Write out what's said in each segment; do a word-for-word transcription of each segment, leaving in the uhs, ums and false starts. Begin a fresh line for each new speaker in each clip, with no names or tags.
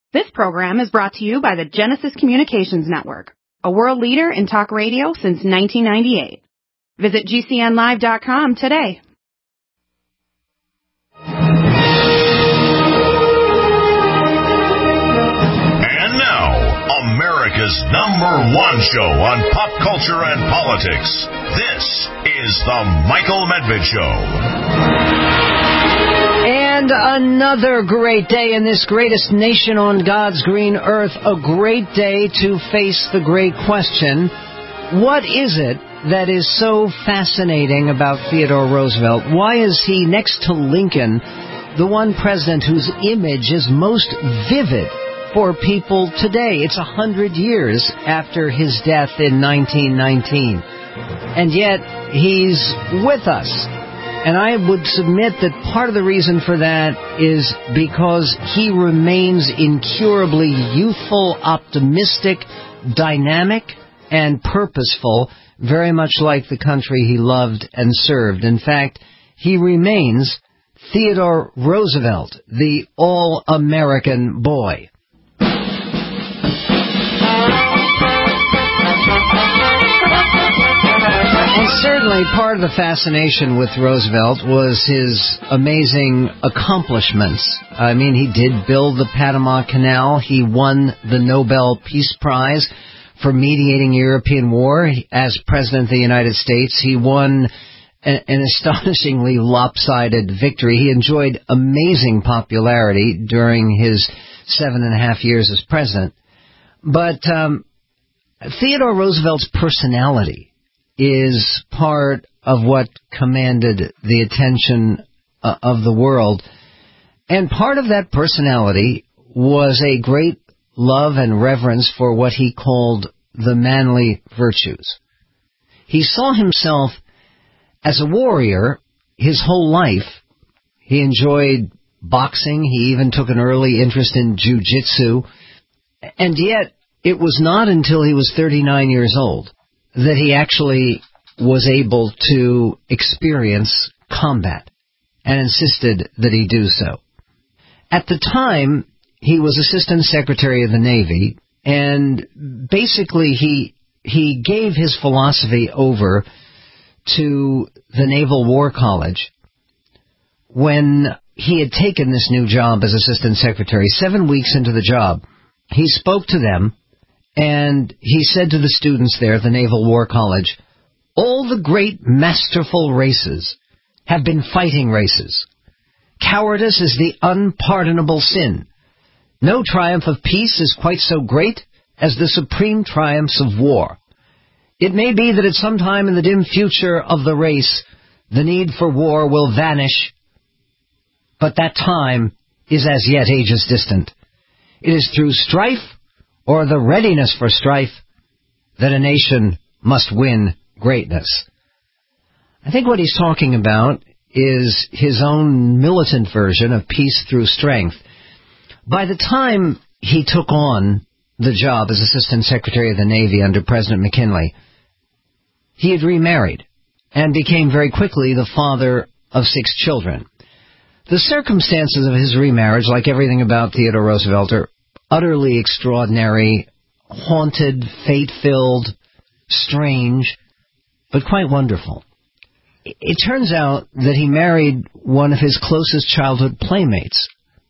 This program is brought to you by the Genesis Communications Network, a world leader in talk radio since nineteen ninety-eight. Visit G C N live dot com today.
And now, America's number one show on pop culture and politics. This is The Michael Medved Show.
And another great day in this greatest nation on God's green earth. A great day to face the great question, what is it that is so fascinating about Theodore Roosevelt? Why is he, next to Lincoln, the one president whose image is most vivid for people today? It's a hundred years after his death in nineteen nineteen. And yet, he's with us. And I would submit that part of the reason for that is because he remains incurably youthful, optimistic, dynamic, and purposeful, very much like the country he loved and served. In fact, he remains Theodore Roosevelt, the all-American boy. Certainly, part of the fascination with Roosevelt was his amazing accomplishments. I mean, he did build the Panama Canal. He won the Nobel Peace Prize for mediating European war. As President of the United States, he won an astonishingly lopsided victory. He enjoyed amazing popularity during his seven and a half years as president. But um, Theodore Roosevelt's personality is part of what commanded the attention uh, of the world. And part of that personality was a great love and reverence for what he called the manly virtues. He saw himself as a warrior his whole life. He enjoyed boxing. He even took an early interest in jiu-jitsu. And yet, it was not until he was thirty-nine years old that he actually was able to experience combat and insisted that he do so. At the time, he was Assistant Secretary of the Navy, and basically he he gave his philosophy over to the Naval War College when he had taken this new job as Assistant Secretary. Seven weeks into the job, he spoke to them, and he said to the students there at the Naval War College, all the great masterful races have been fighting races. Cowardice is the unpardonable sin. No triumph of peace is quite so great as the supreme triumphs of war. It may be that at some time in the dim future of the race, the need for war will vanish, but that time is as yet ages distant. It is through strife or the readiness for strife that a nation must win greatness. I think what he's talking about is his own militant version of peace through strength. By the time he took on the job as Assistant Secretary of the Navy under President McKinley, he had remarried and became very quickly the father of six children. The circumstances of his remarriage, like everything about Theodore Roosevelt, are utterly extraordinary, haunted, fate-filled, strange, but quite wonderful. It turns out that he married one of his closest childhood playmates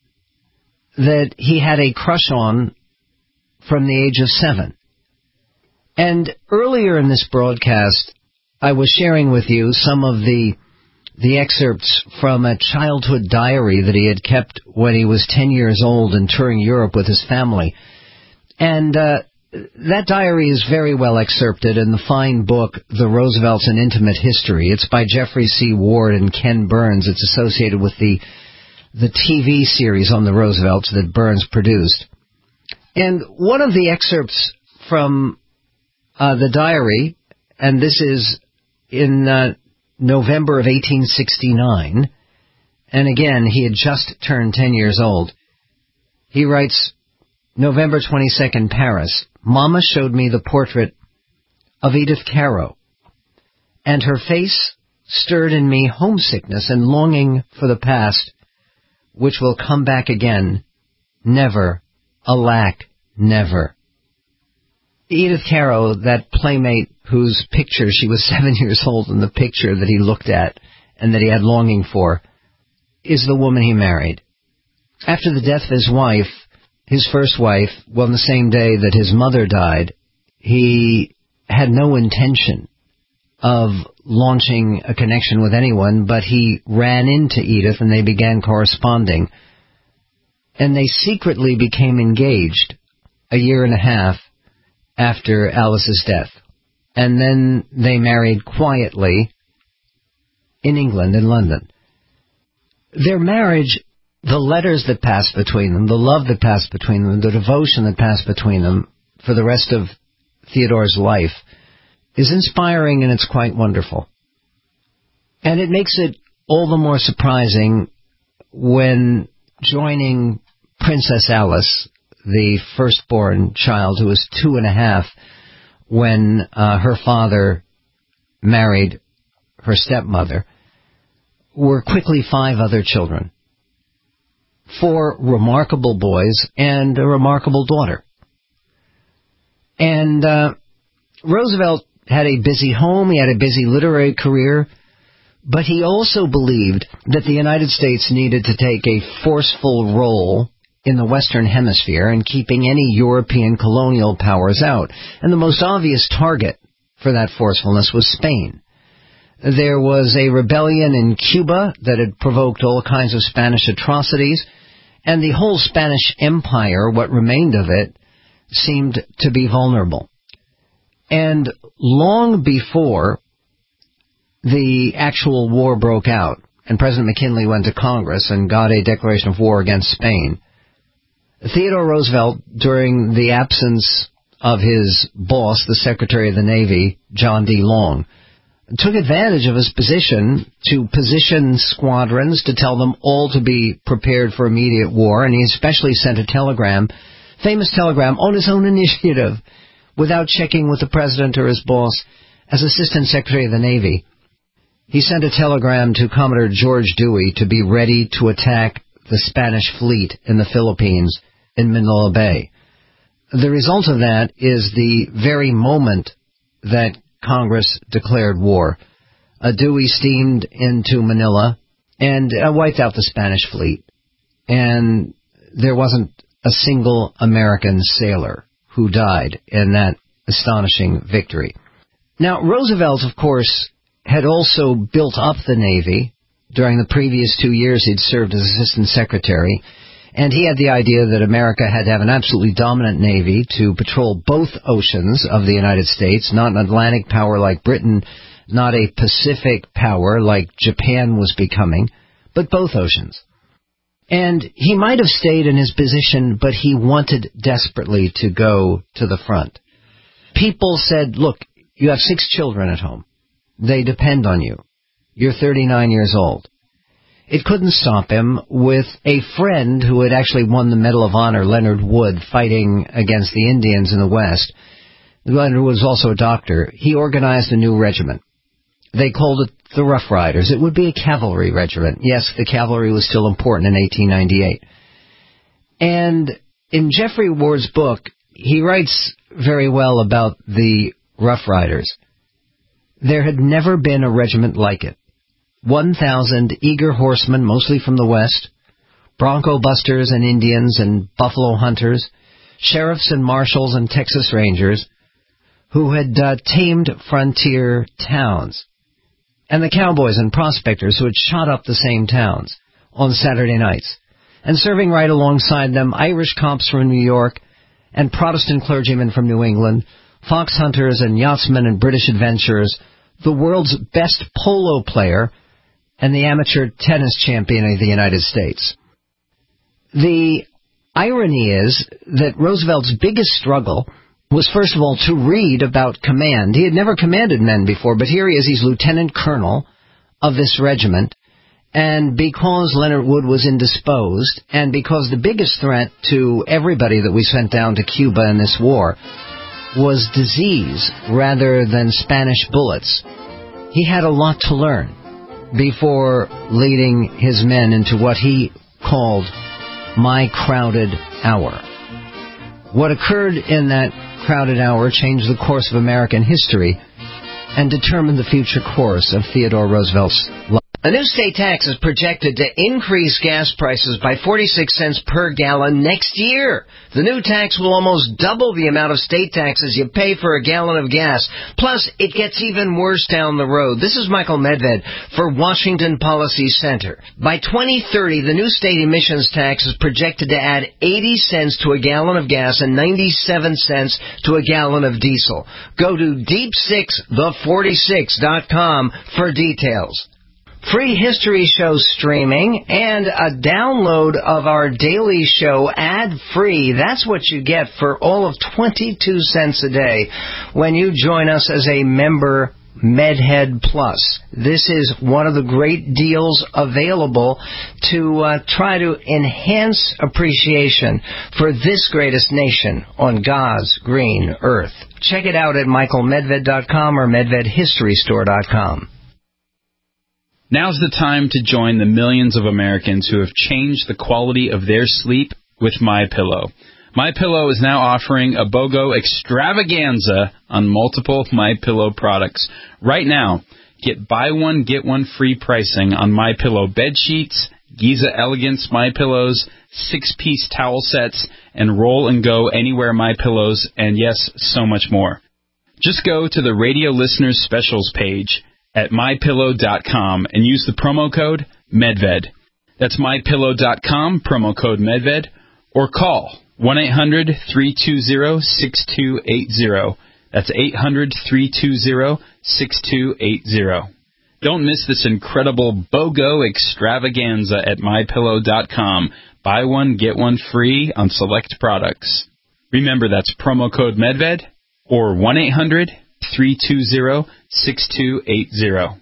that he had a crush on from the age of seven. And earlier in this broadcast, I was sharing with you some of the the excerpts from a childhood diary that he had kept when he was ten years old and touring Europe with his family. And uh, that diary is very well excerpted in the fine book, The Roosevelts: An Intimate History. It's by Jeffrey C. Ward and Ken Burns. It's associated with the the T V series on the Roosevelts that Burns produced. And one of the excerpts from uh, the diary, and this is in uh, November of eighteen sixty-nine, and again, he had just turned ten years old. He writes, November twenty-second, Paris. Mama showed me the portrait of Edith Caro, and her face stirred in me homesickness and longing for the past, which will come back again, never Alack, never. Edith Caro, that playmate whose picture, she was seven years old in the picture that he looked at and that he had longing for, is the woman he married. After the death of his wife, his first wife, well, on the same day that his mother died, he had no intention of launching a connection with anyone, but he ran into Edith and they began corresponding. And they secretly became engaged a year and a half after Alice's death. And then they married quietly in England, in London. Their marriage, the letters that passed between them, the love that passed between them, the devotion that passed between them for the rest of Theodore's life is inspiring, and it's quite wonderful. And it makes it all the more surprising when joining Princess Alice, the firstborn child, who was two and a half when uh, her father married her stepmother, were quickly five other children. Four remarkable boys and a remarkable daughter. And uh, Roosevelt had a busy home, he had a busy literary career, but he also believed that the United States needed to take a forceful role in the Western Hemisphere in keeping any European colonial powers out. And the most obvious target for that forcefulness was Spain. There was a rebellion in Cuba that had provoked all kinds of Spanish atrocities, and the whole Spanish Empire, what remained of it, seemed to be vulnerable. And long before the actual war broke out, and President McKinley went to Congress and got a declaration of war against Spain, Theodore Roosevelt, during the absence of his boss, the Secretary of the Navy, John D. Long, took advantage of his position to position squadrons, to tell them all to be prepared for immediate war, and he especially sent a telegram, famous telegram, on his own initiative, without checking with the President or his boss, as Assistant Secretary of the Navy. He sent a telegram to Commodore George Dewey to be ready to attack the Spanish fleet in the Philippines in Manila Bay. The result of that is the very moment that Congress declared war, uh, Dewey steamed into Manila and uh, wiped out the Spanish fleet. And there wasn't a single American sailor who died in that astonishing victory. Now, Roosevelt, of course, had also built up the Navy. During the previous two years, he'd served as Assistant Secretary, and he had the idea that America had to have an absolutely dominant Navy to patrol both oceans of the United States, not an Atlantic power like Britain, not a Pacific power like Japan was becoming, but both oceans. And he might have stayed in his position, but he wanted desperately to go to the front. People said, look, you have six children at home. They depend on you. You're thirty-nine years old. It couldn't stop him with a friend who had actually won the Medal of Honor, Leonard Wood, fighting against the Indians in the West. Leonard was also a doctor. He organized a new regiment. They called it the Rough Riders. It would be a cavalry regiment. Yes, the cavalry was still important in eighteen ninety-eight. And in Jeffrey Ward's book, he writes very well about the Rough Riders. There had never been a regiment like it. One thousand eager horsemen, mostly from the West, bronco busters and Indians and buffalo hunters, sheriffs and marshals and Texas Rangers, who had uh, tamed frontier towns, and the cowboys and prospectors who had shot up the same towns on Saturday nights, and serving right alongside them Irish cops from New York and Protestant clergymen from New England, fox hunters and yachtsmen and British adventurers, the world's best polo player, and the amateur tennis champion of the United States. The irony is that Roosevelt's biggest struggle was, first of all, to read about command. He had never commanded men before, but here he is, he's lieutenant colonel of this regiment, and because Leonard Wood was indisposed, and because the biggest threat to everybody that we sent down to Cuba in this war was disease rather than Spanish bullets, he had a lot to learn before leading his men into what he called my crowded hour. What occurred in that crowded hour changed the course of American history and determined the future course of Theodore Roosevelt's life. A new state tax is projected to increase gas prices by forty-six cents per gallon next year. The new tax will almost double the amount of state taxes you pay for a gallon of gas. Plus, it gets even worse down the road. This is Michael Medved for Washington Policy Center. By twenty thirty, the new state emissions tax is projected to add eighty cents to a gallon of gas and ninety-seven cents to a gallon of diesel. Go to deep six the forty-six dot com for details. Free history show streaming and a download of our daily show ad-free. That's what you get for all of twenty-two cents a day when you join us as a member MedHead Plus. This is one of the great deals available to uh, try to enhance appreciation for this greatest nation on God's green earth. Check it out at michael medved dot com or medved history store dot com.
Now's the time to join the millions of Americans who have changed the quality of their sleep with MyPillow. MyPillow is now offering a BOGO extravaganza on multiple MyPillow products. Right now, get buy one, get one free pricing on MyPillow bed sheets, Giza Elegance MyPillows, six-piece towel sets, and Roll and Go Anywhere MyPillows, and yes, so much more. Just go to the Radio Listeners Specials page at my pillow dot com and use the promo code MEDVED. That's my pillow dot com, promo code MEDVED, or call one eight hundred three two zero six two eight zero. That's eight hundred three two zero six two eight zero. Don't miss this incredible BOGO extravaganza at my pillow dot com. Buy one, get one free on select products. Remember, that's promo code MEDVED or one eight hundred three two zero six two eight zero.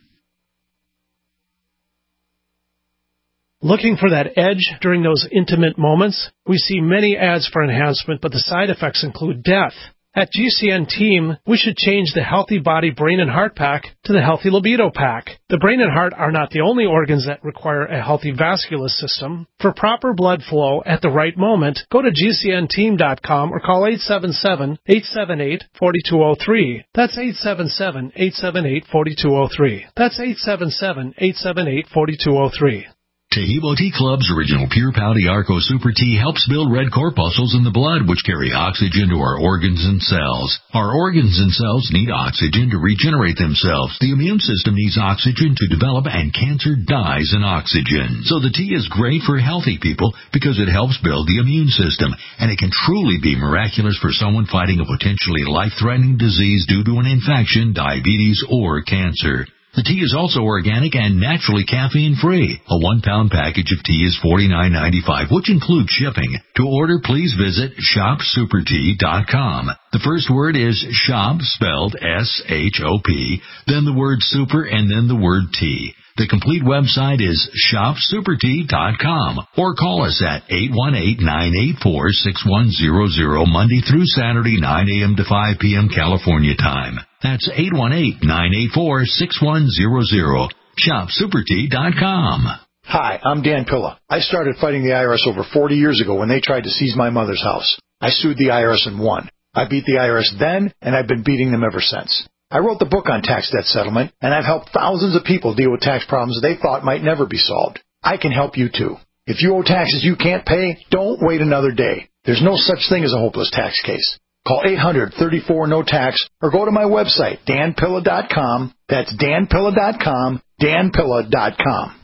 Looking for that edge during those intimate moments? We see many ads for enhancement, but the side effects include death. At G C N Team, we should change the Healthy Body, Brain, and Heart Pack to the Healthy Libido Pack. The brain and heart are not the only organs that require a healthy vascular system. For proper blood flow at the right moment, go to G C N team dot com or call eight seven seven, eight seven eight, four two zero three. That's eight seven seven, eight seven eight, four two zero three. That's eight seven seven, eight seven eight, four two zero three.
Taheebo Tea Club's original Pure Pouty Arco Super Tea helps build red corpuscles in the blood, which carry oxygen to our organs and cells. Our organs and cells need oxygen to regenerate themselves. The immune system needs oxygen to develop, and cancer dies in oxygen. So the tea is great for healthy people because it helps build the immune system, and it can truly be miraculous for someone fighting a potentially life-threatening disease due to an infection, diabetes, or cancer. The tea is also organic and naturally caffeine-free. A one-pound package of tea is forty-nine ninety-five, which includes shipping. To order, please visit shop super tea dot com. The first word is shop, spelled S H O P, then the word super, and then the word tea. The complete website is shop super tea dot com, or call us at eight one eight, nine eight four, six one zero zero, Monday through Saturday, nine a.m. to five p.m. California time. That's eight one eight, nine eight four, six one zero zero. shop super tea dot com.
Hi, I'm Dan Pilla. I started fighting the I R S over forty years ago when they tried to seize my mother's house. I sued the I R S and won. I beat the I R S then, and I've been beating them ever since. I wrote the book on tax debt settlement, and I've helped thousands of people deal with tax problems they thought might never be solved. I can help you too. If you owe taxes you can't pay, don't wait another day. There's no such thing as a hopeless tax case. Call eight hundred, thirty-four, no tax or go to my website, dan pilla dot com. That's dan pilla dot com, dan pilla dot com.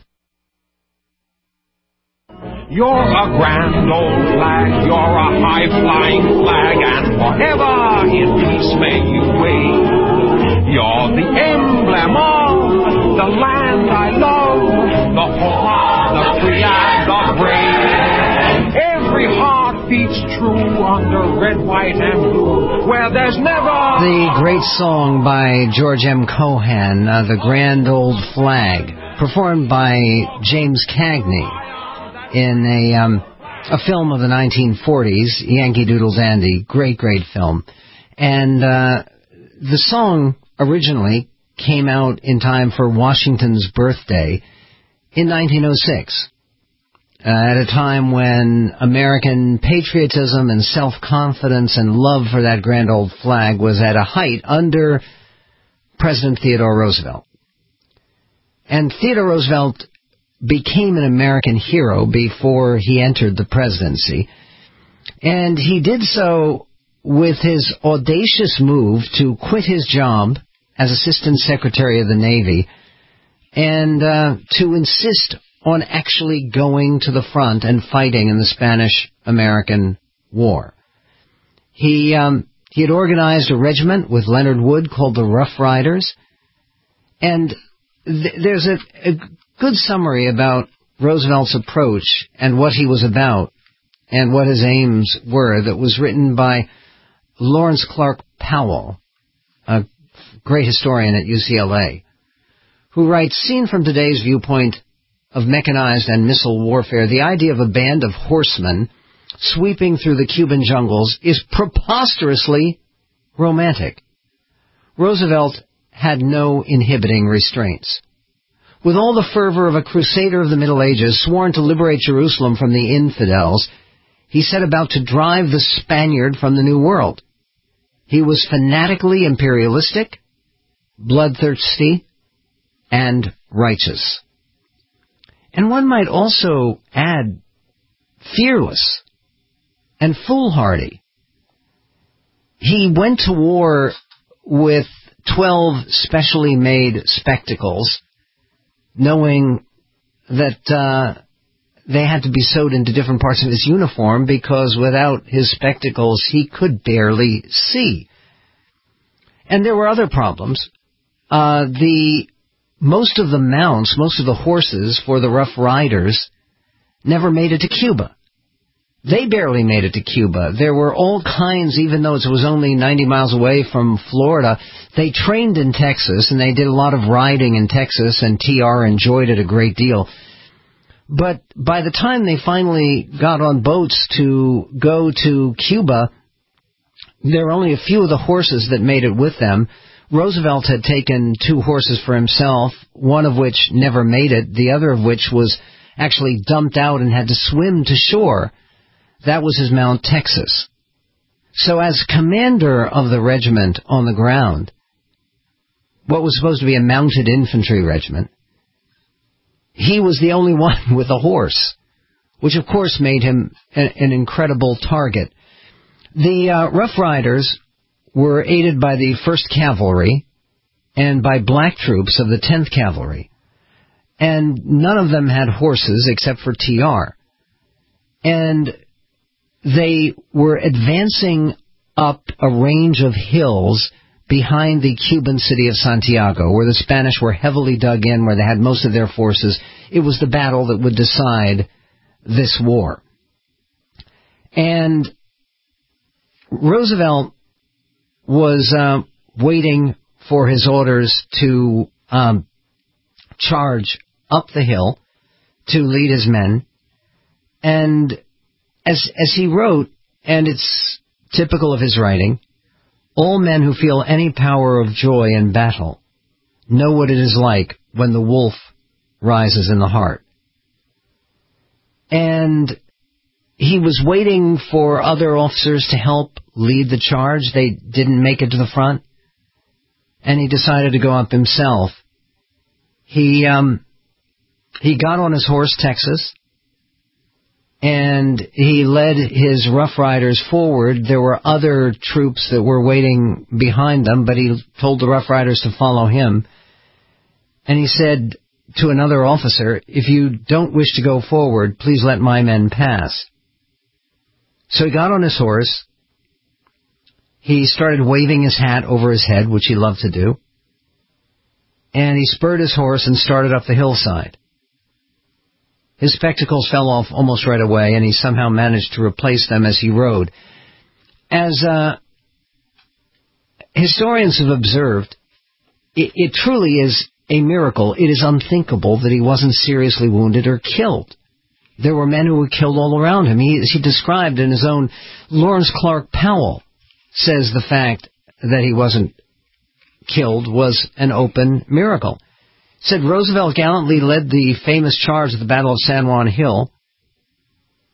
You're a grand old flag, you're a high-flying flag, and forever in peace may you wave. You're the emblem of the land I love, the home of the free and the brave. Every heart beats true under red, white, and blue, where there's never...
The great song by George M. Cohan, uh, The Grand Old Flag, performed by James Cagney in a um, a film of the nineteen forties, Yankee Doodle Dandy. Great, great film. And uh, the song originally came out in time for Washington's birthday in nineteen oh six. uh, at a time when American patriotism and self-confidence and love for that grand old flag was at a height under President Theodore Roosevelt. And Theodore Roosevelt became an American hero before he entered the presidency. And he did so with his audacious move to quit his job as Assistant Secretary of the Navy and uh, to insist on actually going to the front and fighting in the Spanish-American War. He um, he had organized a regiment with Leonard Wood called the Rough Riders, and th- there's a, a good summary about Roosevelt's approach and what he was about and what his aims were that was written by Lawrence Clark Powell, a great historian at U C L A, who writes, seen from today's viewpoint of mechanized and missile warfare, the idea of a band of horsemen sweeping through the Cuban jungles is preposterously romantic. Roosevelt had no inhibiting restraints. With all the fervor of a crusader of the Middle Ages sworn to liberate Jerusalem from the infidels, he set about to drive the Spaniard from the New World. He was fanatically imperialistic, bloodthirsty, and righteous. And one might also add fearless and foolhardy. He went to war with twelve specially made spectacles, knowing that uh, they had to be sewed into different parts of his uniform because without his spectacles he could barely see. And there were other problems. Uh, the most of the mounts, most of the horses for the Rough Riders never made it to Cuba. They barely made it to Cuba. There were all kinds, even though it was only ninety miles away from Florida. They trained in Texas, and they did a lot of riding in Texas, and T R enjoyed it a great deal. But by the time they finally got on boats to go to Cuba, there were only a few of the horses that made it with them. Roosevelt had taken two horses for himself, one of which never made it, the other of which was actually dumped out and had to swim to shore. That was his Mount Texas. So as commander of the regiment on the ground, what was supposed to be a mounted infantry regiment, he was the only one with a horse, which of course made him an, an incredible target. The uh, Rough Riders were aided by the first Cavalry and by black troops of the tenth Cavalry, and none of them had horses except for T R. And they were advancing up a range of hills behind the Cuban city of Santiago, where the Spanish were heavily dug in, where they had most of their forces. It was the battle that would decide this war. And Roosevelt was uh, waiting for his orders to um, charge up the hill to lead his men. And as as he wrote, and it's typical of his writing, all men who feel any power of joy in battle know what it is like when the wolf rises in the heart. And he was waiting for other officers to help lead the charge. They didn't make it to the front, and he decided to go up himself. He um, he got on his horse, Texas, and he led his Rough Riders forward. There were other troops that were waiting behind them, but he told the Rough Riders to follow him. And he said to another officer, if you don't wish to go forward, please let my men pass. So he got on his horse. He started waving his hat over his head, which he loved to do. And he spurred his horse and started up the hillside. His spectacles fell off almost right away, and he somehow managed to replace them as he rode. As uh, historians have observed, it, it truly is a miracle. It is unthinkable that he wasn't seriously wounded or killed. There were men who were killed all around him. He, he described in his own, Lawrence Clark Powell says the fact that he wasn't killed was an open miracle. Said Roosevelt gallantly led the famous charge at the Battle of San Juan Hill,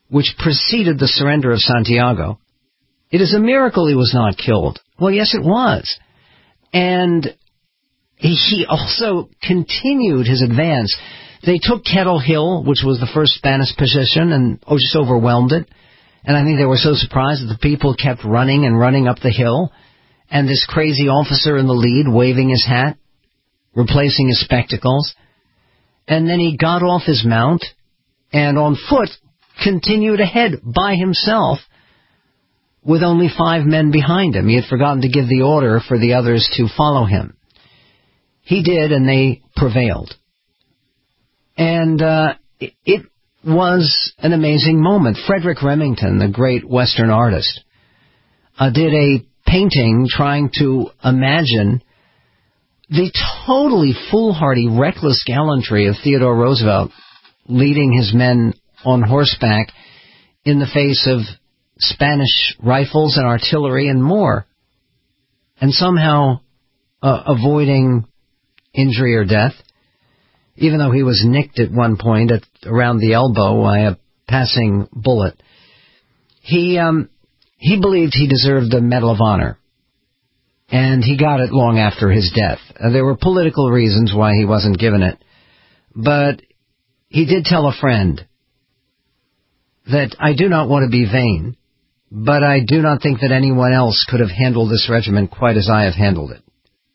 which preceded the surrender of Santiago. It is a miracle he was not killed. Well, yes, it was. And he also continued his advance. They took Kettle Hill, which was the first Spanish position, and oh, just overwhelmed it. And I think they were so surprised that the people kept running and running up the hill, and this crazy officer in the lead waving his hat, replacing his spectacles. And then he got off his mount and on foot continued ahead by himself with only five men behind him. He had forgotten to give the order for the others to follow him. He did, and they prevailed. And uh, it, it was an amazing moment. Frederick Remington, the great Western artist, uh, did a painting trying to imagine the totally foolhardy, reckless gallantry of Theodore Roosevelt leading his men on horseback in the face of Spanish rifles and artillery and more, and somehow uh, avoiding injury or death, even though he was nicked at one point at around the elbow by a passing bullet. He um, he believed he deserved the Medal of Honor, and he got it long after his death. Uh, there were political reasons why he wasn't given it, but he did tell a friend that I do not want to be vain, but I do not think that anyone else could have handled this regiment quite as I have handled it.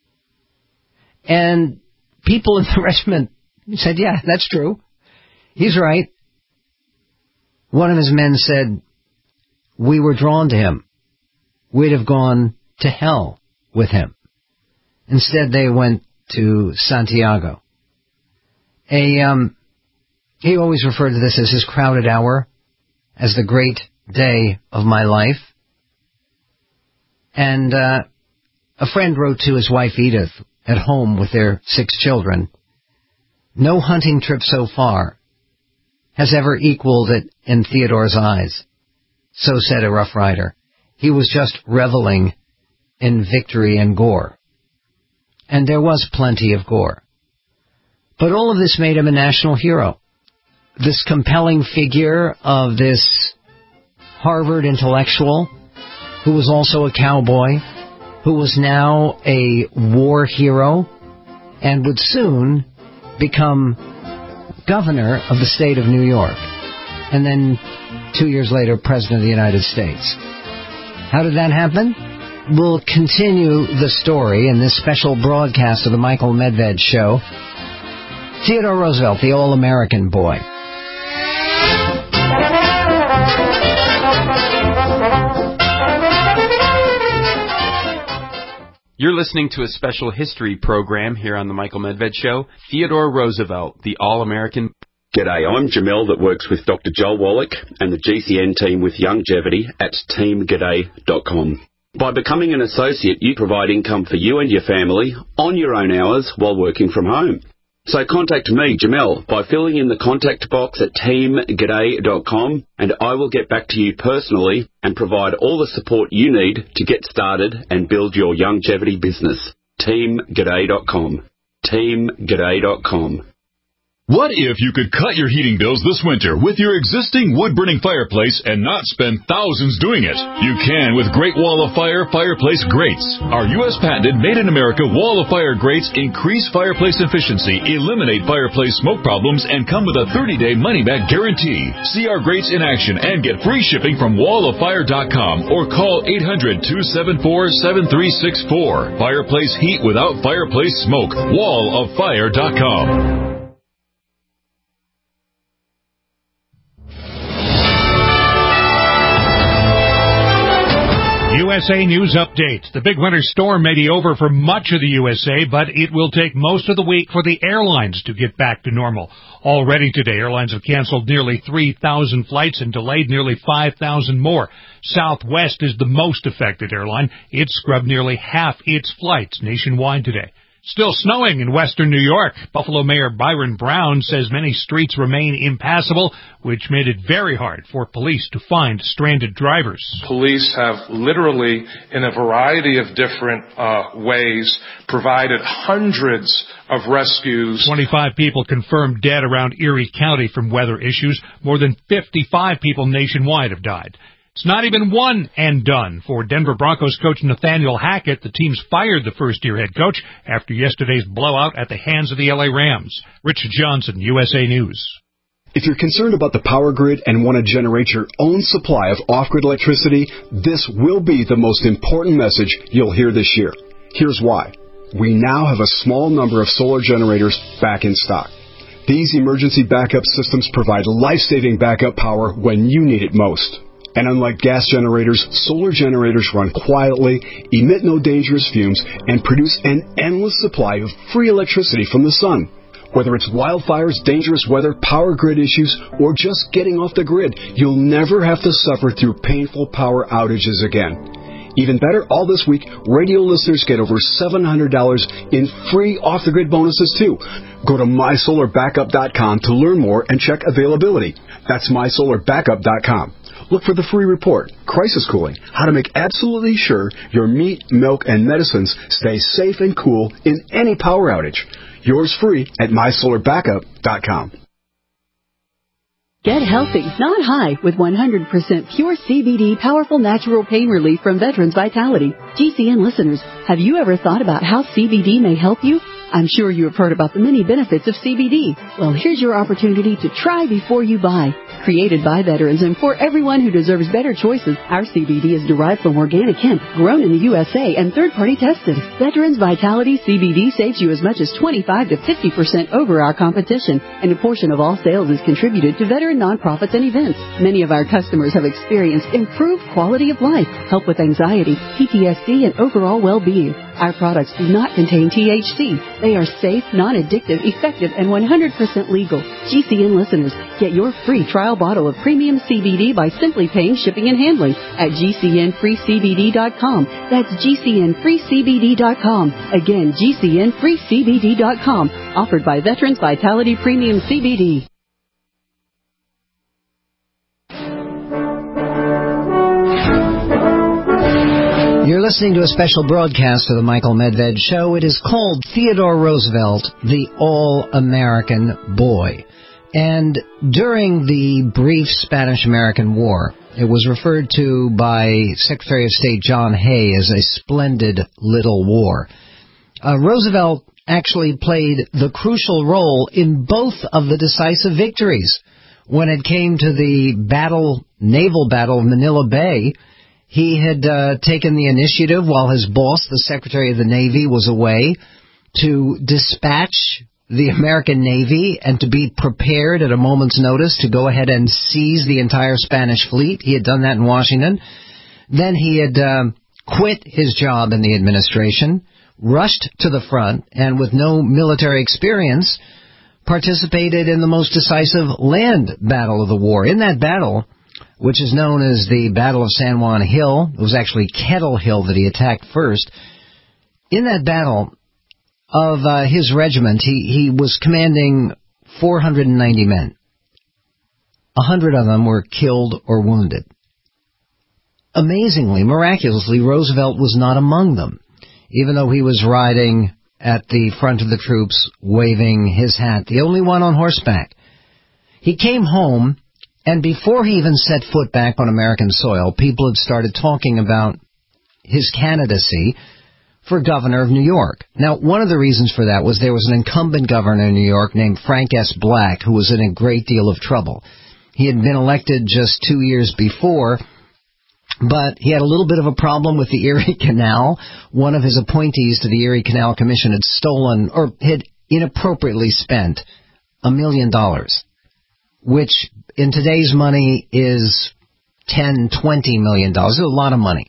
And people in the regiment said, yeah, that's true. He's right. One of his men said, we were drawn to him. We'd have gone to hell with him. Instead, they went to Santiago. A, um, he always referred to this as his crowded hour, as the great day of my life. And uh, a friend wrote to his wife Edith at home with their six children, no hunting trip so far has ever equaled it in Theodore's eyes. So said a Rough Rider. He was just reveling in victory and gore. And there was plenty of gore. But all of this made him a national hero. This compelling figure of this Harvard intellectual who was also a cowboy, who was now a war hero, and would soon become governor of the state of New York, and then two years later, President of the United States. How did that happen? We'll continue the story in this special broadcast of the Michael Medved Show. Theodore Roosevelt, the All-American boy.
You're listening to a special history program here on the Michael Medved Show. Theodore Roosevelt, the All-American.
G'day, I'm Jamel that works with Doctor Joel Wallach and the G C N team with Longevity at team g'day dot com. By becoming an associate, you provide income for you and your family on your own hours while working from home. So contact me, Jamel, by filling in the contact box at team g'day dot com, and I will get back to you personally and provide all the support you need to get started and build your longevity business. team g'day dot com. team g'day dot com.
What if you could cut your heating bills this winter with your existing wood-burning fireplace and not spend thousands doing it? You can with Great Wall of Fire Fireplace Grates. Our U S patented made-in-America Wall of Fire grates increase fireplace efficiency, eliminate fireplace smoke problems, and come with a thirty-day money-back guarantee. See our grates in action and get free shipping from wall of fire dot com or call eight hundred, two seven four, seven three six four. Fireplace heat without fireplace smoke. wall of fire dot com.
U S A News Update. The big winter storm may be over for much of the U S A, but it will take most of the week for the airlines to get back to normal. Already today, airlines have canceled nearly three thousand flights and delayed nearly five thousand more. Southwest is the most affected airline. It scrubbed nearly half its flights nationwide today. Still snowing in western New York. Buffalo Mayor Byron Brown says many streets remain impassable, which made it very hard for police to find stranded drivers.
Police have literally, in a variety of different uh, ways, provided hundreds of rescues.
twenty-five people confirmed dead around Erie County from weather issues. More than fifty-five people nationwide have died. It's not even one and done for Denver Broncos coach Nathaniel Hackett. The team's fired the first-year head coach after yesterday's blowout at the hands of the L A Rams. Rich Johnson, U S A News.
If you're concerned about the power grid and want to generate your own supply of off-grid electricity, this will be the most important message you'll hear this year. Here's why. We now have a small number of solar generators back in stock. These emergency backup systems provide life-saving backup power when you need it most. And unlike gas generators, solar generators run quietly, emit no dangerous fumes, and produce an endless supply of free electricity from the sun. Whether it's wildfires, dangerous weather, power grid issues, or just getting off the grid, you'll never have to suffer through painful power outages again. Even better, all this week, radio listeners get over seven hundred dollars in free off-the-grid bonuses, too. Go to my solar backup dot com to learn more and check availability. That's my solar backup dot com. Look for the free report, Crisis Cooling, how to make absolutely sure your meat, milk, and medicines stay safe and cool in any power outage. Yours free at my solar backup dot com.
Get healthy, not high, with one hundred percent pure C B D powerful natural pain relief from Veterans Vitality. G C N listeners, have you ever thought about how C B D may help you? I'm sure you have heard about the many benefits of C B D. Well, here's your opportunity to try before you buy. Created by veterans and for everyone who deserves better choices, our C B D is derived from organic hemp, grown in the U S A, and third-party tested. Veterans Vitality C B D saves you as much as twenty-five to fifty percent over our competition, and a portion of all sales is contributed to veteran nonprofits and events. Many of our customers have experienced improved quality of life, help with anxiety, P T S D, and overall well-being. Our products do not contain T H C. They are safe, non-addictive, effective, and one hundred percent legal. G C N listeners, get your free trial bottle of premium C B D by simply paying shipping and handling at G C N free C B D dot com. That's G C N free C B D dot com. Again, G C N free C B D dot com. Offered by Veterans Vitality Premium C B D.
You're listening to a special broadcast of the Michael Medved Show. It is called Theodore Roosevelt, the All-American Boy. And during the brief Spanish-American War, it was referred to by Secretary of State John Hay as a splendid little war. Uh, Roosevelt actually played the crucial role in both of the decisive victories. When it came to the battle, naval battle of Manila Bay, he had uh, taken the initiative while his boss, the Secretary of the Navy, was away to dispatch the American Navy and to be prepared at a moment's notice to go ahead and seize the entire Spanish fleet. He had done that in Washington. Then he had uh, quit his job in the administration, rushed to the front, and with no military experience, participated in the most decisive land battle of the war. In that battle, which is known as the Battle of San Juan Hill, it was actually Kettle Hill that he attacked first. In that battle of uh, his regiment, he, he was commanding four hundred ninety men. A hundred of them were killed or wounded. Amazingly, miraculously, Roosevelt was not among them, even though he was riding at the front of the troops, waving his hat, the only one on horseback. He came home, and before he even set foot back on American soil, people had started talking about his candidacy for governor of New York. Now, one of the reasons for that was there was an incumbent governor in New York named Frank S. Black, who was in a great deal of trouble. He had been elected just two years before, but he had a little bit of a problem with the Erie Canal. One of his appointees to the Erie Canal Commission had stolen, or had inappropriately spent, a million dollars, which in today's money is ten, twenty million dollars. It's a lot of money.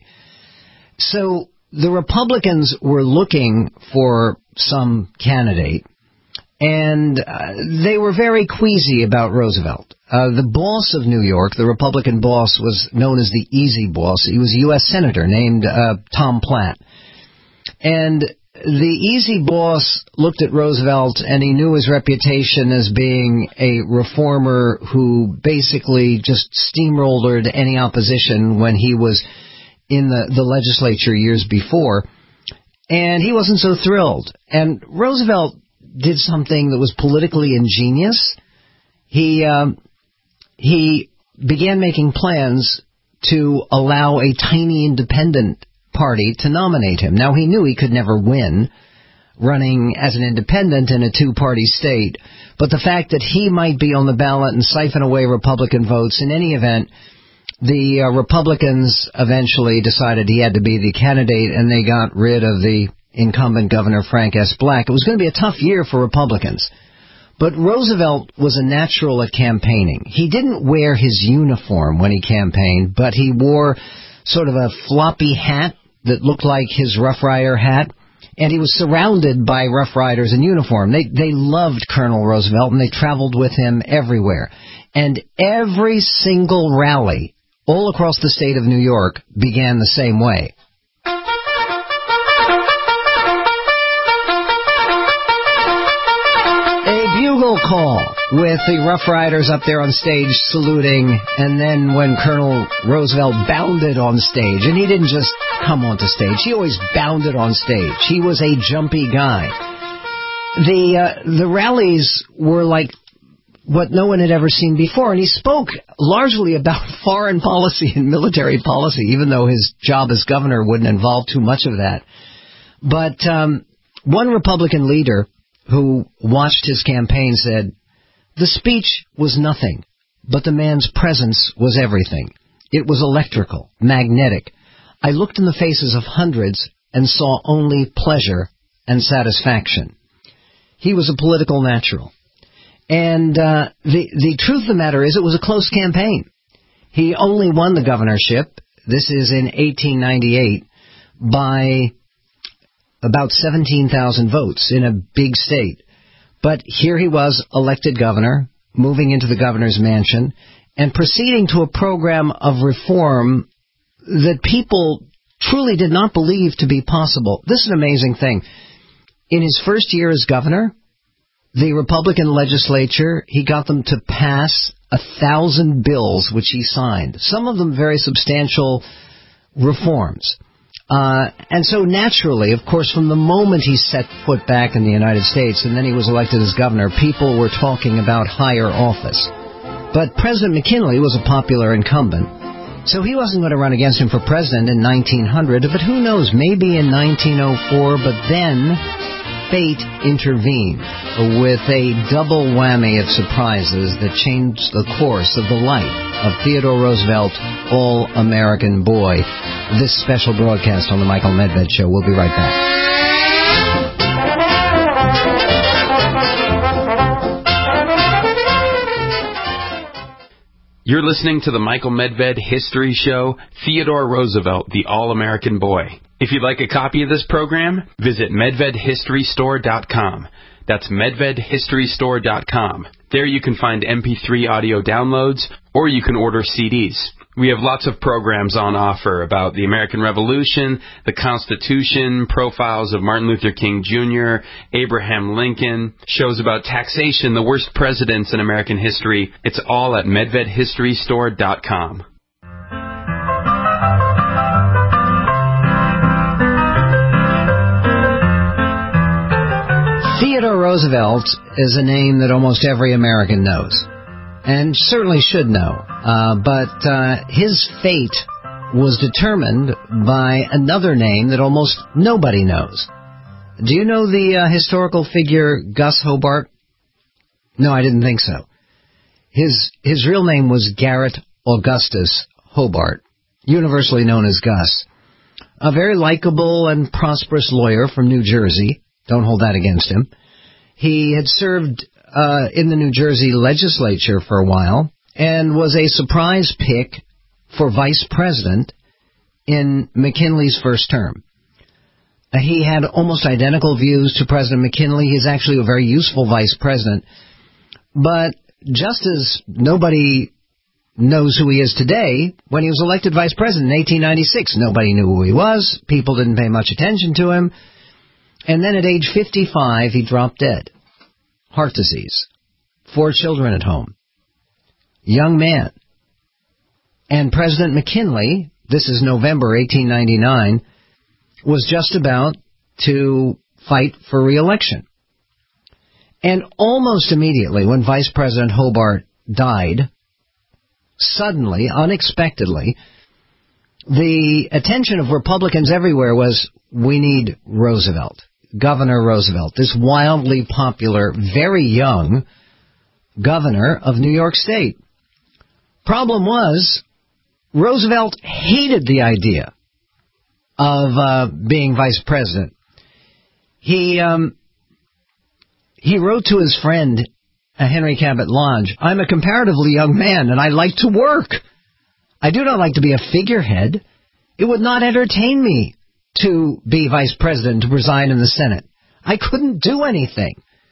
So the Republicans were looking for some candidate, and uh, they were very queasy about Roosevelt. Uh, the boss of New York, the Republican boss, was known as the Easy Boss. He was a U S Senator named uh, Tom Platt. And the easy boss looked at Roosevelt and he knew his reputation as being a reformer who basically just steamrolled any opposition when he was in the, the legislature years before. And he wasn't so thrilled. And Roosevelt did something that was politically ingenious. He, um, he began making plans to allow a tiny independent party to nominate him. Now, he knew he could never win running as an independent in a two-party state, but the fact that he might be on the ballot and siphon away Republican votes, in any event, the uh, Republicans eventually decided he had to be the candidate, and they got rid of the incumbent Governor Frank S. Black. It was going to be a tough year for Republicans. But Roosevelt was a natural at campaigning. He didn't wear his uniform when he campaigned, but he wore sort of a floppy hat that looked like his Rough Rider hat, and he was surrounded by Rough Riders in uniform. They they loved Colonel Roosevelt, and they traveled with him everywhere. And every single rally all across the state of New York began the same way. Bugle call with the Rough Riders up there on stage saluting, and then when Colonel Roosevelt bounded on stage, and he didn't just come onto stage, he always bounded on stage. He was a jumpy guy. The uh, the rallies were like what no one had ever seen before, and he spoke largely about foreign policy and military policy, even though his job as governor wouldn't involve too much of that. But um, one Republican leader who watched his campaign said, "The speech was nothing, but the man's presence was everything. It was electrical, magnetic. I looked in the faces of hundreds and saw only pleasure and satisfaction." He was a political natural. And uh, the, the truth of the matter is it was a close campaign. He only won the governorship, this is in eighteen ninety-eight, by about seventeen thousand votes in a big state. But here he was, elected governor, moving into the governor's mansion, and proceeding to a program of reform that people truly did not believe to be possible. This is an amazing thing. In his first year as governor, the Republican legislature, he got them to pass a thousand bills which he signed, some of them very substantial reforms. Uh, and so naturally, of course, from the moment he set foot back in the United States and then he was elected as governor, people were talking about higher office. But President McKinley was a popular incumbent, so he wasn't going to run against him for president in nineteen hundred, but who knows, maybe in nineteen oh four, but then fate intervened with a double whammy of surprises that changed the course of the life of Theodore Roosevelt, all-American boy. This special broadcast on the Michael Medved Show. We'll be right back.
You're listening to the Michael Medved History Show, Theodore Roosevelt, the All-American Boy. If you'd like a copy of this program, visit medved history store dot com. That's medved history store dot com. There you can find M P three audio downloads, or you can order C Ds. We have lots of programs on offer about the American Revolution, the Constitution, profiles of Martin Luther King Junior, Abraham Lincoln, shows about taxation, the worst presidents in American history. It's all at medved history store dot com.
Theodore Roosevelt is a name that almost every American knows, and certainly should know. Uh, but uh, his fate was determined by another name that almost nobody knows. Do you know the uh, historical figure Gus Hobart? No, I didn't think so. His his real name was Garrett Augustus Hobart, universally known as Gus. A very likable and prosperous lawyer from New Jersey. Don't hold that against him. He had served uh, in the New Jersey legislature for a while and was a surprise pick for vice president in McKinley's first term. Uh, he had almost identical views to President McKinley. He's actually a very useful vice president. But just as nobody knows who he is today, when he was elected vice president in eighteen ninety-six, nobody knew who he was. People didn't pay much attention to him. And then at age fifty-five, he dropped dead. Heart disease. Four children at home. Young man. And President McKinley, this is November eighteen ninety-nine, was just about to fight for re-election. And almost immediately, when Vice President Hobart died, suddenly, unexpectedly, the attention of Republicans everywhere was, we need Roosevelt, Governor Roosevelt, this wildly popular, very young governor of New York State. Problem was, Roosevelt hated the idea of uh, being vice president. He um, he wrote to his friend, uh, Henry Cabot Lodge, I'm a comparatively young man and I like to work. I do not like to be a figurehead. It would not entertain me to be vice president, to preside in the Senate. I couldn't do anything.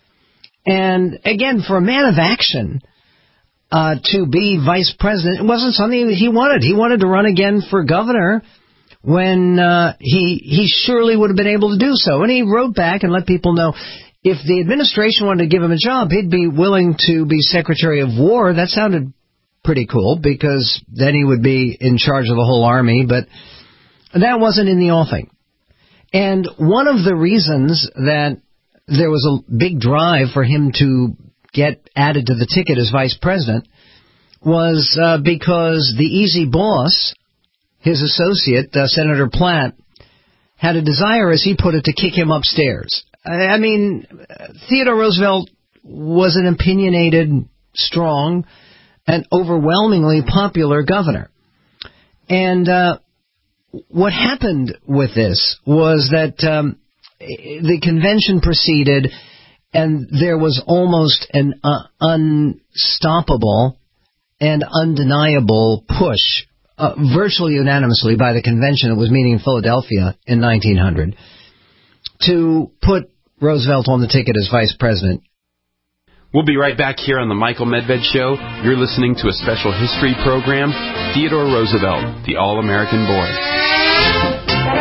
And again, for a man of action, uh, to be vice president, it wasn't something that he wanted. He wanted to run again for governor when uh, he he surely would have been able to do so. And he wrote back and let people know if the administration wanted to give him a job, he'd be willing to be Secretary of War. That sounded pretty cool, because then he would be in charge of the whole army, but that wasn't in the offing. And one of the reasons that there was a big drive for him to get added to the ticket as vice president was uh, because the easy boss, his associate, uh, Senator Platt, had a desire, as he put it, to kick him upstairs. I mean, Theodore Roosevelt was an opinionated, strong, and overwhelmingly popular governor. And uh, what happened with this was that um, the convention proceeded, and there was almost an uh, unstoppable and undeniable push, uh, virtually unanimously by the convention that was meeting in Philadelphia in nineteen hundred, to put Roosevelt on the ticket as vice president.
We'll be right back here on the Michael Medved Show. You're listening to a special history program, Theodore Roosevelt, the All-American Boy.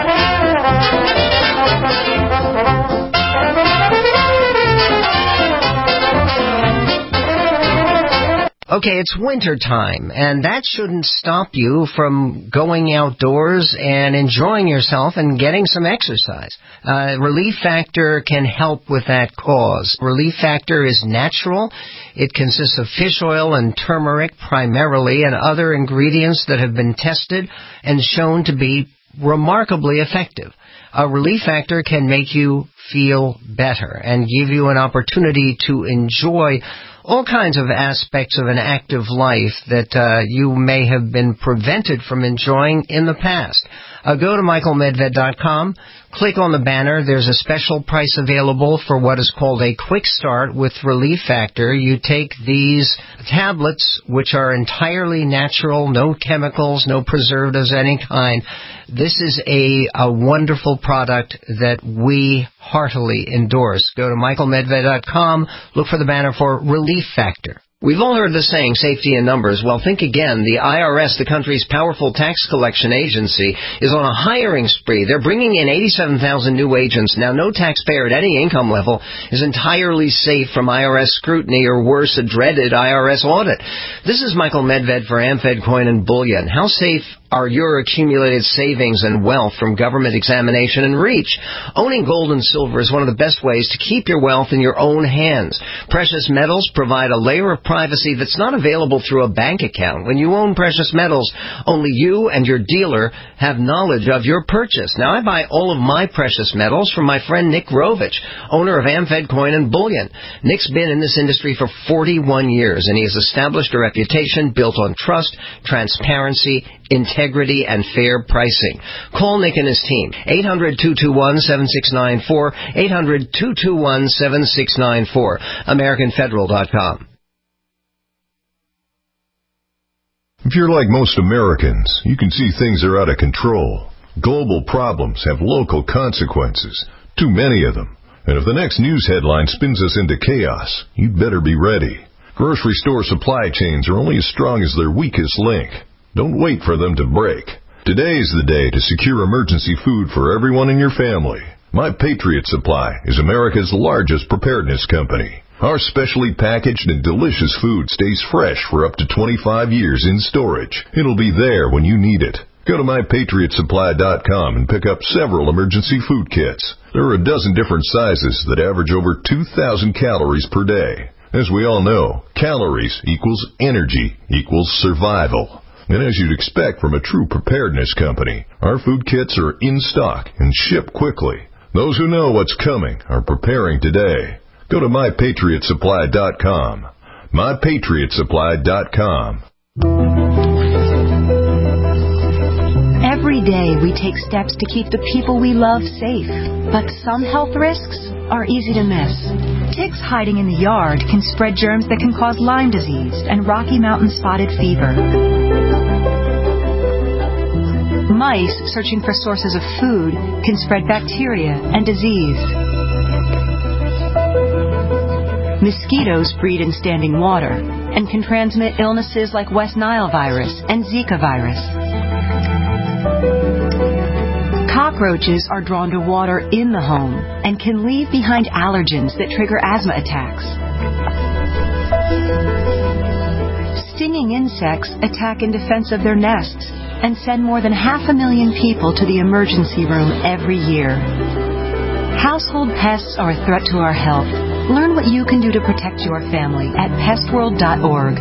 Okay, it's winter time, and that shouldn't stop you from going outdoors and enjoying yourself and getting some exercise. Uh, Relief Factor can help with that cause. Relief Factor is natural. It consists of fish oil and turmeric primarily, and other ingredients that have been tested and shown to be remarkably effective. A Relief Factor can make you feel better and give you an opportunity to enjoy all kinds of aspects of an active life that uh, you may have been prevented from enjoying in the past. Uh, go to michael medved dot com, click on the banner. There's a special price available for what is called a quick start with Relief Factor. You take these tablets, which are entirely natural, no chemicals, no preservatives of any kind. This is a, a wonderful product that we heartily endorse. Go to michael medved dot com, look for the banner for Relief Factor. We've all heard the saying, safety in numbers. Well, think again. The I R S, the country's powerful tax collection agency, is on a hiring spree. They're bringing in eighty-seven thousand new agents. Now, no taxpayer at any income level is entirely safe from I R S scrutiny, or worse, a dreaded I R S audit. This is Michael Medved for AmFed Coin and Bullion. How safe are your accumulated savings and wealth from government examination and reach? Owning gold and silver is one of the best ways to keep your wealth in your own hands. Precious metals provide a layer of privacy that's not available through a bank account. When you own precious metals, only you and your dealer have knowledge of your purchase. Now, I buy all of my precious metals from my friend Nick Rovich, owner of AmFed Coin and Bullion. Nick's been in this industry for forty-one years, and he has established a reputation built on trust, transparency, integrity, and fair pricing. Call Nick and his team. eight hundred, two two one, seven six nine four, eight hundred, two two one, seven six nine four, american federal dot com.
If you're like most Americans, you can see things are out of control. Global problems have local consequences, too many of them. And if the next news headline spins us into chaos, you'd better be ready. Grocery store supply chains are only as strong as their weakest link. Don't wait for them to break. Today is the day to secure emergency food for everyone in your family. My Patriot Supply is America's largest preparedness company. Our specially packaged and delicious food stays fresh for up to twenty-five years in storage. It'll be there when you need it. Go to my patriot supply dot com and pick up several emergency food kits. There are a dozen different sizes that average over two thousand calories per day. As we all know, calories equals energy equals survival. And as you'd expect from a true preparedness company, our food kits are in stock and ship quickly. Those who know what's coming are preparing today. Go to my patriot supply dot com. my patriot supply dot com.
Every day we take steps to keep the people we love safe, but some health risks are easy to miss. Ticks hiding in the yard can spread germs that can cause Lyme disease and Rocky Mountain spotted fever. Mice searching for sources of food can spread bacteria and disease. Mosquitoes breed in standing water and can transmit illnesses like West Nile virus and Zika virus. Cockroaches are drawn to water in the home and can leave behind allergens that trigger asthma attacks. Stinging insects attack in defense of their nests and send more than half a million people to the emergency room every year. Household pests are a threat to our health. Learn what you can do to protect your family at pest world dot org.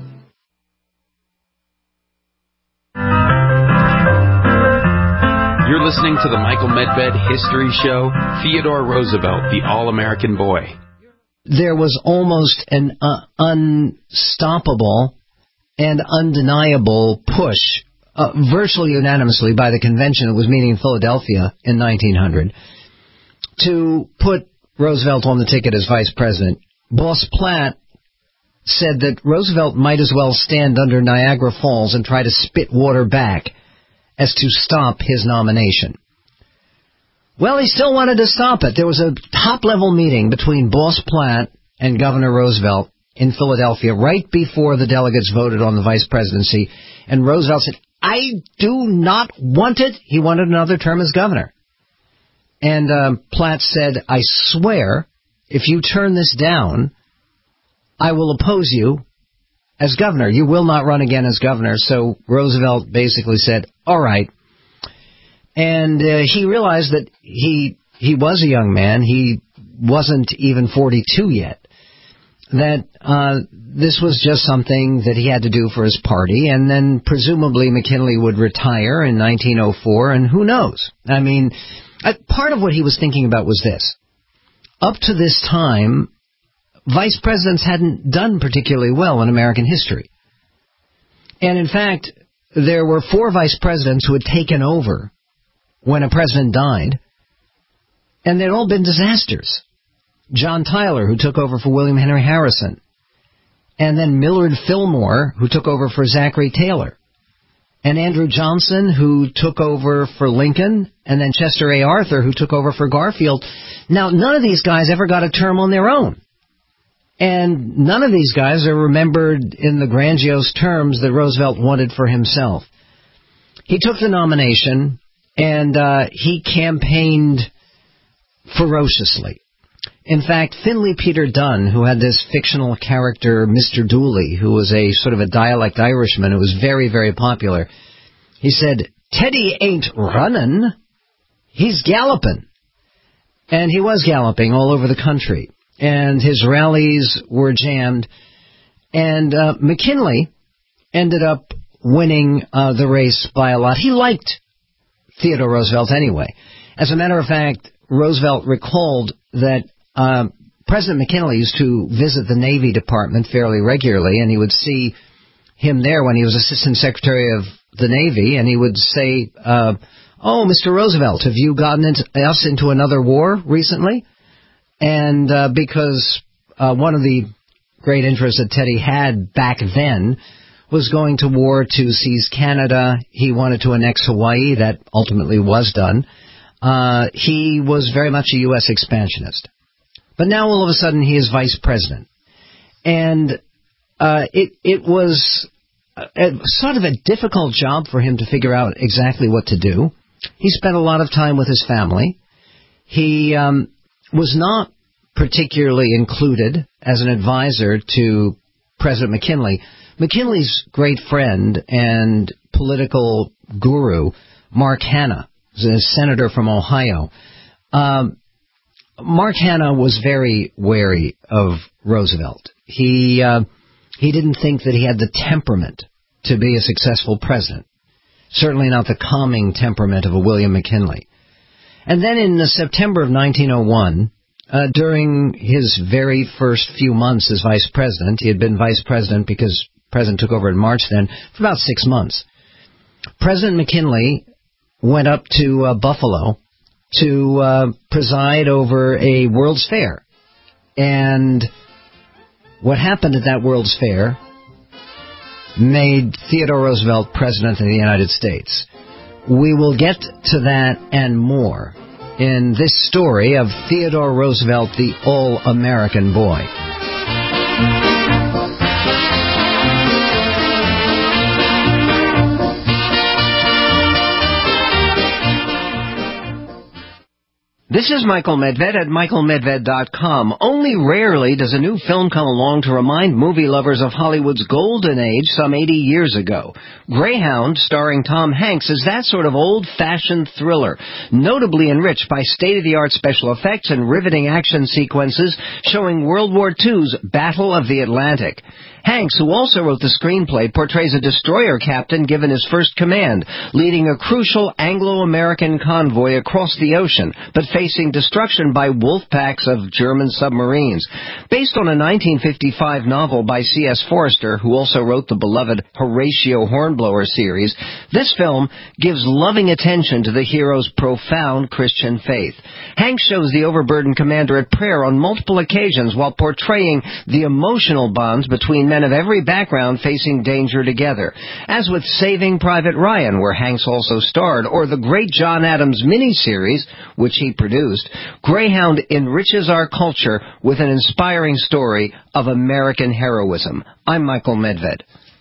You're listening to the Michael Medved History Show, Theodore Roosevelt, the All-American Boy.
There was almost an uh, unstoppable and undeniable push, uh, virtually unanimously by the convention that was meeting in Philadelphia in nineteen hundred, to put Roosevelt on the ticket as vice president. Boss Platt said that Roosevelt might as well stand under Niagara Falls and try to spit water back as to stop his nomination. Well, he still wanted to stop it. There was a top-level meeting between Boss Platt and Governor Roosevelt in Philadelphia right before the delegates voted on the vice presidency, and Roosevelt said, I do not want it. He wanted another term as governor. And um, Platt said, I swear, if you turn this down, I will oppose you as governor. You will not run again as governor. So Roosevelt basically said, all right. And uh, he realized that he he was a young man. He wasn't even forty-two yet. That uh, this was just something that he had to do for his party. And then presumably McKinley would retire in nineteen oh four. And who knows? I mean, uh, part of what he was thinking about was this. Up to this time, vice presidents hadn't done particularly well in American history. And in fact, there were four vice presidents who had taken over when a president died, and they'd all been disasters. John Tyler, who took over for William Henry Harrison, and then Millard Fillmore, who took over for Zachary Taylor, and Andrew Johnson, who took over for Lincoln, and then Chester A. Arthur, who took over for Garfield. Now, none of these guys ever got a term on their own. And none of these guys are remembered in the grandiose terms that Roosevelt wanted for himself. He took the nomination, and uh, he campaigned ferociously. In fact, Finley Peter Dunne, who had this fictional character, Mister Dooley, who was a sort of a dialect Irishman who was very, very popular, he said, Teddy ain't running, he's galloping. And he was galloping all over the country. And his rallies were jammed. And uh, McKinley ended up winning uh, the race by a lot. He liked Theodore Roosevelt anyway. As a matter of fact, Roosevelt recalled that uh, President McKinley used to visit the Navy Department fairly regularly, and he would see him there when he was Assistant Secretary of the Navy, and he would say, uh, oh, Mister Roosevelt, have you gotten into, us into another war recently? And uh, because uh, one of the great interests that Teddy had back then was going to war to seize Canada. He wanted to annex Hawaii. That ultimately was done. Uh, he was very much a U S expansionist. But now all of a sudden he is vice president. And uh, it, it was a, a, sort of a difficult job for him to figure out exactly what to do. He spent a lot of time with his family. He um, was not particularly included as an advisor to President McKinley. McKinley's great friend and political guru, Mark Hanna, a senator from Ohio. Um, Mark Hanna was very wary of Roosevelt. He uh, he didn't think that he had the temperament to be a successful president. Certainly not the calming temperament of a William McKinley. And then in September of nineteen oh one, uh, during his very first few months as vice president, he had been vice president because the president took over in March then, for about six months. President McKinley went up to uh, Buffalo to uh, preside over a World's Fair. And what happened at that World's Fair made Theodore Roosevelt President of the United States. We will get to that and more in this story of Theodore Roosevelt, the All-American Boy. This is Michael Medved at michael medved dot com. Only rarely does a new film come along to remind movie lovers of Hollywood's golden age some eighty years ago. Greyhound, starring Tom Hanks, is that sort of old-fashioned thriller, notably enriched by state-of-the-art special effects and riveting action sequences showing World War Two's Battle of the Atlantic. Hanks, who also wrote the screenplay, portrays a destroyer captain given his first command, leading a crucial Anglo-American convoy across the ocean, but facing destruction by wolf packs of German submarines. Based on a nineteen fifty-five novel by C S Forester, who also wrote the beloved Horatio Hornblower series, this film gives loving attention to the hero's profound Christian faith. Hanks shows the overburdened commander at prayer on multiple occasions while portraying the emotional bonds between men of every background facing danger together. As with Saving Private Ryan, where Hanks also starred, or the great John Adams miniseries, which he produced, Greyhound enriches our culture with an inspiring story of American heroism. I'm Michael Medved.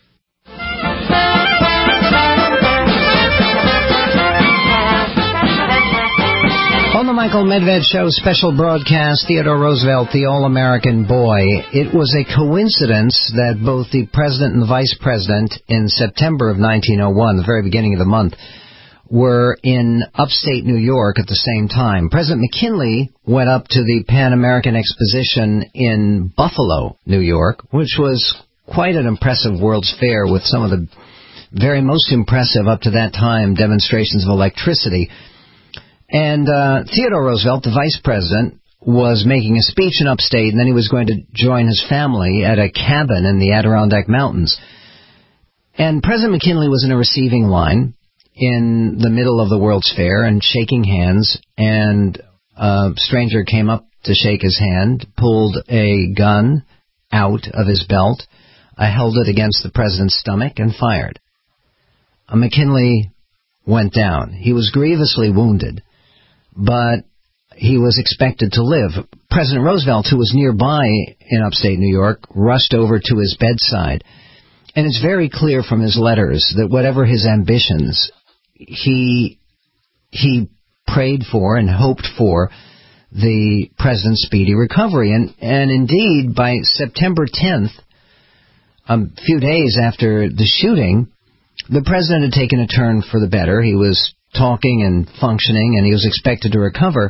On the Michael Medved Show special broadcast, Theodore Roosevelt, the All-American Boy. It was a coincidence that both the President and the Vice President in September of nineteen oh one, the very beginning of the month, were in upstate New York at the same time. President McKinley went up to the Pan American Exposition in Buffalo, New York, which was quite an impressive World's Fair with some of the very most impressive up to that time demonstrations of electricity. And uh, Theodore Roosevelt, the vice president, was making a speech in upstate, and then he was going to join his family at a cabin in the Adirondack Mountains. And President McKinley was in a receiving line in the middle of the World's Fair and shaking hands, and a stranger came up to shake his hand, pulled a gun out of his belt, uh, held it against the president's stomach, and fired. Uh, McKinley went down. He was grievously wounded, but he was expected to live. President Roosevelt, who was nearby in upstate New York, rushed over to his bedside. And it's very clear from his letters that whatever his ambitions, he he prayed for and hoped for the president's speedy recovery. And, and indeed, by September tenth, a few days after the shooting, the president had taken a turn for the better. He was talking and functioning, and he was expected to recover.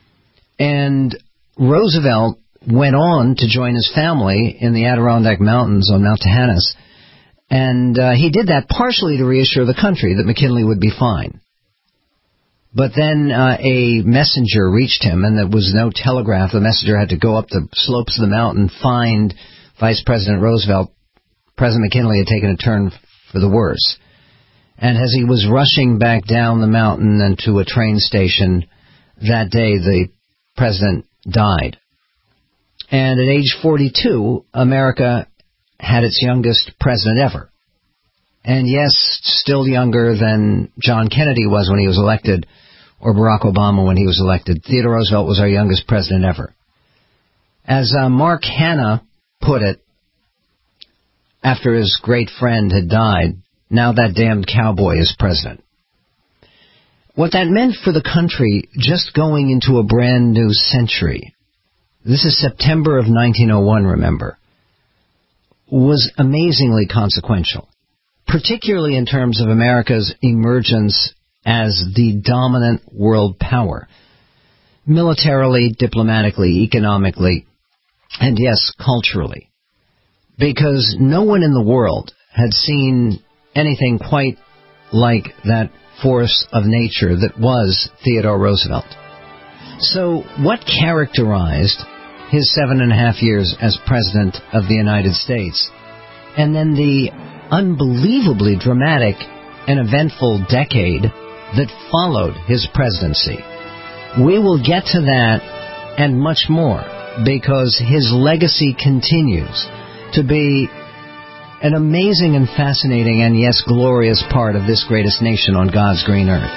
And Roosevelt went on to join his family in the Adirondack Mountains on Mount Tahannas. And uh, he did that partially to reassure the country that McKinley would be fine. But then uh, a messenger reached him, and there was no telegraph. The messenger had to go up the slopes of the mountain, find Vice President Roosevelt. President McKinley had taken a turn for the worse. And as he was rushing back down the mountain and to a train station that day, the president died. And at age forty-two, America had its youngest president ever. And yes, still younger than John Kennedy was when he was elected, or Barack Obama when he was elected. Theodore Roosevelt was our youngest president ever. As uh, Mark Hanna put it, after his great friend had died, now that damned cowboy is president. What that meant for the country just going into a brand new century, this is September of nineteen oh one, remember, was amazingly consequential, particularly in terms of America's emergence as the dominant world power, militarily, diplomatically, economically, and yes, culturally, because no one in the world had seen anything quite like that force of nature that was Theodore Roosevelt. So what characterized his seven and a half years as President of the United States, and then the unbelievably dramatic and eventful decade that followed his presidency? We will get to that and much more, because his legacy continues to be an amazing and fascinating and, yes, glorious part of this greatest nation on God's green earth.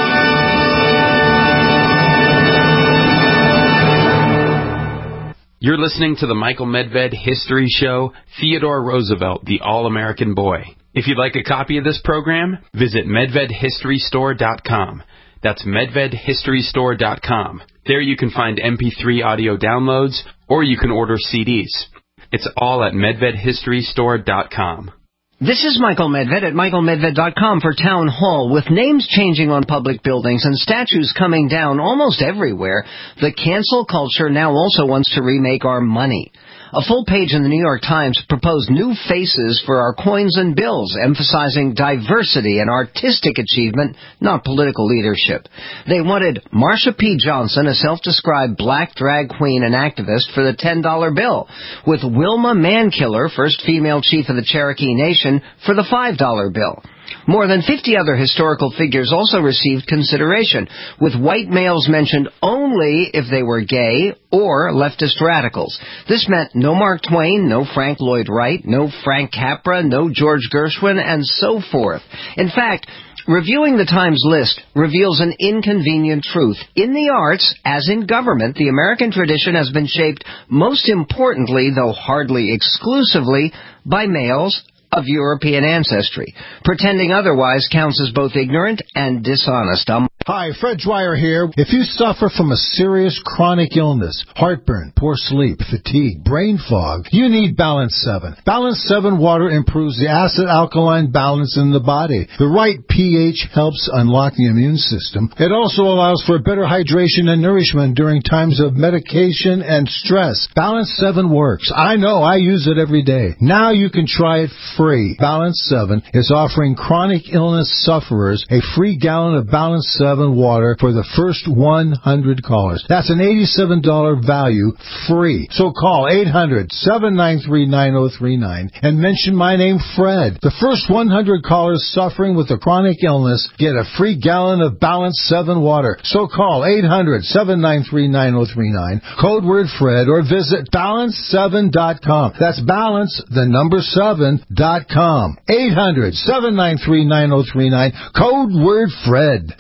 You're listening to the Michael Medved History Show, Theodore Roosevelt, the All-American Boy. If you'd like a copy of this program, visit medved history store dot com. That's medved history store dot com. There you can find M P three audio downloads, or you can order C Ds. It's all at medved history store dot com.
This is Michael Medved at michael medved dot com for Town Hall. With names changing on public buildings and statues coming down almost everywhere, the cancel culture now also wants to remake our money. A full page in the New York Times proposed new faces for our coins and bills, emphasizing diversity and artistic achievement, not political leadership. They wanted Marsha P. Johnson, a self-described black drag queen and activist, for the ten dollar bill, with Wilma Mankiller, first female chief of the Cherokee Nation, for the five dollar bill. More than fifty other historical figures also received consideration, with white males mentioned only if they were gay or leftist radicals. This meant no Mark Twain, no Frank Lloyd Wright, no Frank Capra, no George Gershwin, and so forth. In fact, reviewing the Times list reveals an inconvenient truth. In the arts, as in government, the American tradition has been shaped most importantly, though hardly exclusively, by males of European ancestry. Pretending otherwise counts as both ignorant and dishonest. Um,
Hi, Fred Dwyer here. If you suffer from a serious chronic illness, heartburn, poor sleep, fatigue, brain fog, you need Balance seven. Balance seven water improves the acid-alkaline balance in the body. The right pH helps unlock the immune system. It also allows for better hydration and nourishment during times of medication and stress. Balance seven works. I know, I use it every day. Now you can try it free. Balance seven is offering chronic illness sufferers a free gallon of Balance seven water for the first one hundred callers. That's an eighty-seven dollars value, free. So call eight hundred, seven nine three, nine oh three nine and mention my name, Fred. The first one hundred callers suffering with a chronic illness get a free gallon of Balance seven water. So call eight hundred, seven nine three, nine oh three nine, code word Fred, or visit balance seven dot com. That's balance, the number seven dot com. eight hundred, seven nine three, nine oh three nine, code word Fred.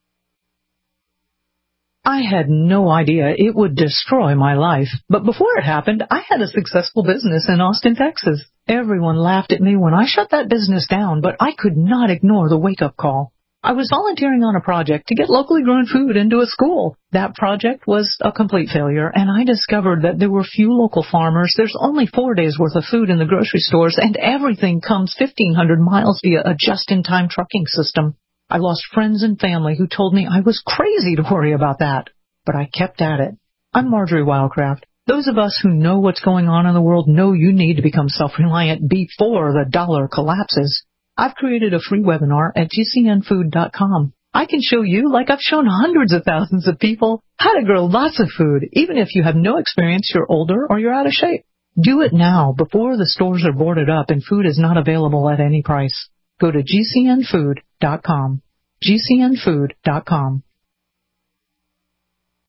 I had no idea it would destroy my life. But before it happened, I had a successful business in Austin, Texas. Everyone laughed at me when I shut that business down, but I could not ignore the wake-up call. I was volunteering on a project to get locally grown food into a school. That project was a complete failure, and I discovered that there were few local farmers. There's only four days' worth of food in the grocery stores, and everything comes fifteen hundred miles via a just-in-time trucking system. I lost friends and family who told me I was crazy to worry about that. But I kept at it. I'm Marjorie Wildcraft. Those of us who know what's going on in the world know you need to become self-reliant before the dollar collapses. I've created a free webinar at G C N food dot com. I can show you, like I've shown hundreds of thousands of people, how to grow lots of food, even if you have no experience, you're older, or you're out of shape. Do it now, before the stores are boarded up and food is not available at any price. Go to G C N food dot com. G C N food dot com.